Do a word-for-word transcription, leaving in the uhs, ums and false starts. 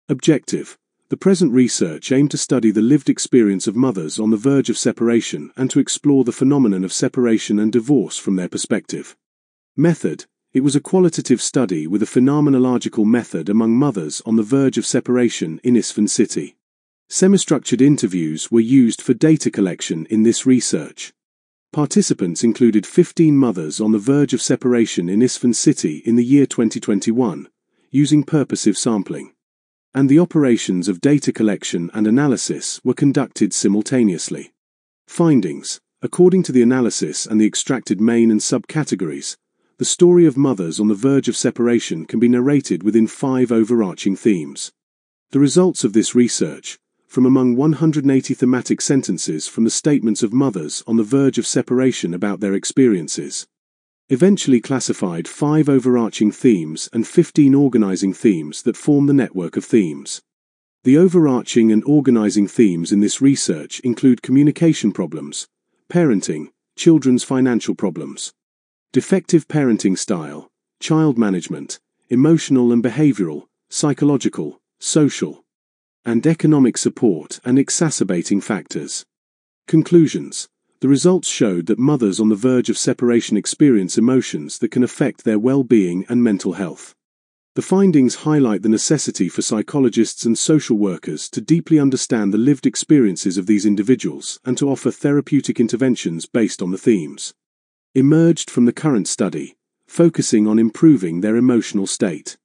Objective: the present research aimed to study the lived experience of mothers on the verge of separation and to explore the phenomenon of separation and divorce from their perspective. Method: it was a qualitative study with a phenomenological method among mothers on the verge of separation in Isfahan city. Semi-structured interviews were used for data collection in this research. Participants included fifteen mothers on the verge of separation in Isfahan city in the year twenty twenty-one, using purposive sampling. And the operations of data collection and analysis were conducted simultaneously. Findings: according to the analysis and the extracted main and subcategories, the story of mothers on the verge of separation can be narrated within five overarching themes. The results of this research, from among one hundred eighty thematic sentences from the statements of mothers on the verge of separation about their experiences, eventually classified five overarching themes and fifteen organizing themes that form the network of themes. The overarching and organizing themes in this research include communication problems, parenting, children's financial problems, defective parenting style, child management, emotional and behavioral, psychological, social, and economic support and exacerbating factors. Conclusions: the results showed that mothers on the verge of separation experience emotions that can affect their well-being and mental health. The findings highlight the necessity for psychologists and social workers to deeply understand the lived experiences of these individuals and to offer therapeutic interventions based on the themes emerged from the current study, focusing on improving their emotional state.